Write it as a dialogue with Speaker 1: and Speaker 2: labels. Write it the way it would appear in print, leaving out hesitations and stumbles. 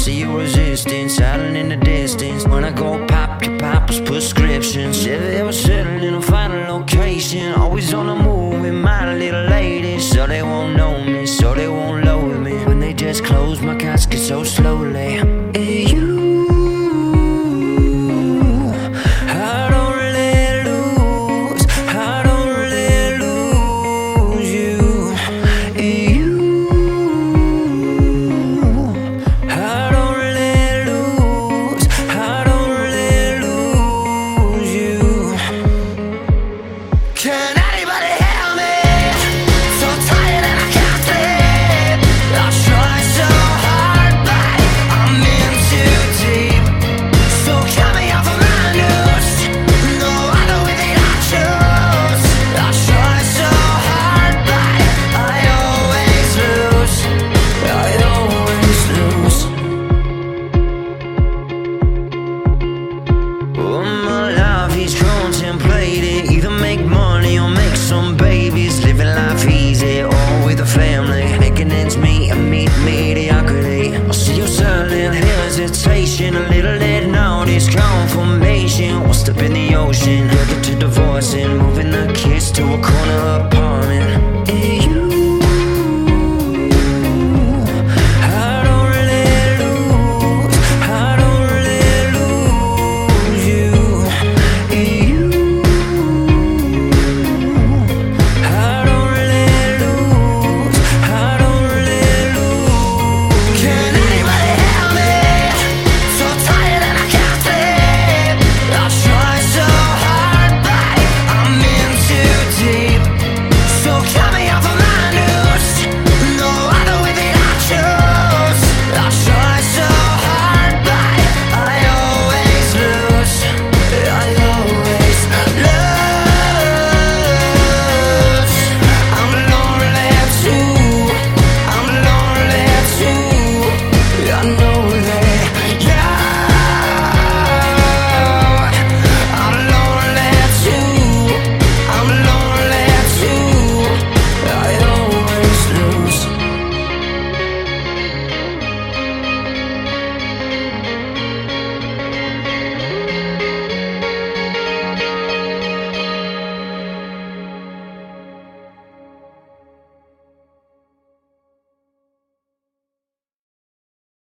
Speaker 1: see your resistance hiding in the distance. When I go pop your papa's prescriptions, if they ever settled in a final location, always on the move with my little lady. So they won't know me, so they won't loathe me when they just close my casket so slowly. And you, I don't let lose, I don't let lose you. And you, I don't let lose, I don't let lose you. Can anybody help me? So tired and I can't sleep. I try so hard, but I'm in too deep. So cut me off of my news. No other way that I choose. I try so hard, but I always lose. I always lose. All my life he's contemplating, either make money or make some babies. Living life easy, all with a family, making ends meet and meet mediocrity. I see you silent hesitation, a little let notice confirmation. One step in the ocean, headed to divorcing, moving the kids to a corner up